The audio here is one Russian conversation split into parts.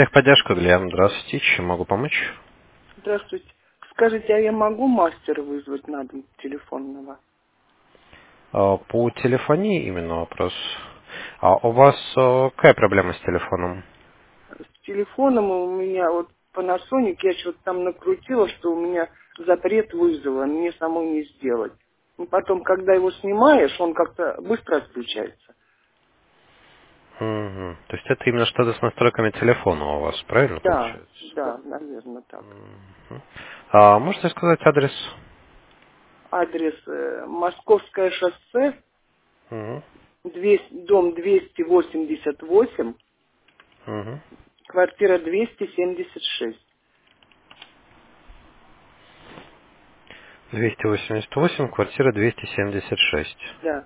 Техподдержка, Глеб. Здравствуйте. Чем могу помочь? Здравствуйте. Скажите, а я могу мастера вызвать на дом телефонного? По телефонии именно вопрос. А у вас какая проблема с телефоном? С телефоном у меня вот Panasonic, я что-то там накрутила, что у меня запрет вызова, мне самой не сделать. И потом, когда его снимаешь, он как-то быстро отключается. Мгм. То есть это именно что-то с настройками телефона у вас, правильно Да, получается? да, наверное, так. Мгм. А можете сказать адрес? Адрес Московское шоссе, Мгм. дом 288, Мгм. квартира 276. 288, квартира 276. Да,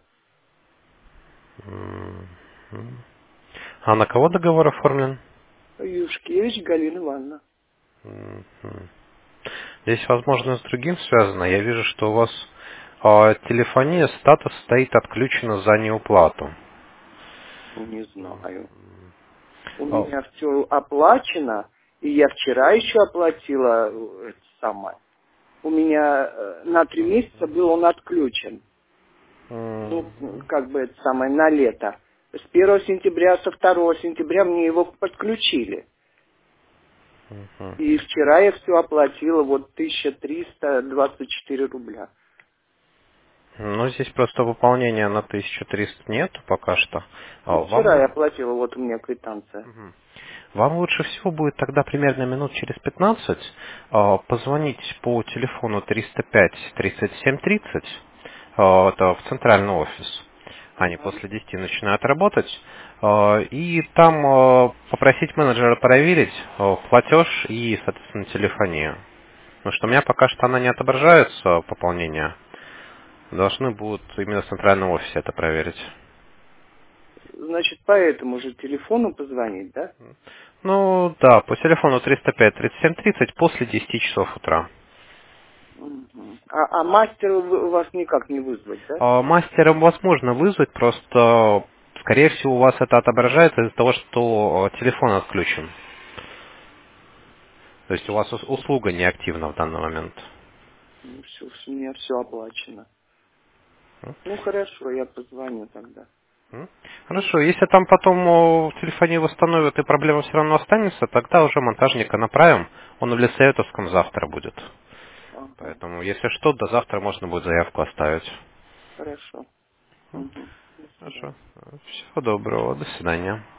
Мгм. А на кого договор оформлен? Юшкевич Галина Ивановна. Мгм. Здесь, возможно, с другим связано. Я вижу, что у вас телефония статус стоит отключена за неуплату. Не знаю. У А, меня все оплачено, и я вчера еще оплатила это самое. У меня на 3 месяца был он отключен. м, Ну, как бы это самое, на лето. С 1 сентября, со 2 сентября мне его подключили. мгм. И вчера я все оплатила, вот 1324 рубля. Ну, здесь просто выполнения на 1300 нету пока что. Ну, Вам, вчера я оплатила, вот у меня квитанция. мгм. Вам лучше всего будет тогда примерно минут через 15 позвонить по телефону 305-37-30, это в центральный офис. Они Ага. после 10 начинают работать. И там попросить менеджера проверить платеж и, соответственно, телефонию. Потому что у меня пока что она не отображается, пополнение. Должны будут именно в центральном офисе это проверить. Значит, по этому же телефону позвонить, да? Ну, да, по телефону 305-37-30 после 10 часов утра. Мгм. А мастера у вас никак не вызвать, да? Мастером возможно вызвать, просто, скорее всего, у вас это отображается из-за того, что телефон отключен. То есть у вас услуга неактивна в данный момент. Ну, все, у меня все оплачено. Ну, хорошо, я позвоню тогда. М? Хорошо, если там потом в телефоне восстановят и проблема все равно останется, тогда уже монтажника направим. Он в Лисаветовском завтра будет. Ага, Поэтому, если что, до завтра можно будет заявку оставить. хорошо. Угу. До свидания. Хорошо. Всего доброго. До свидания.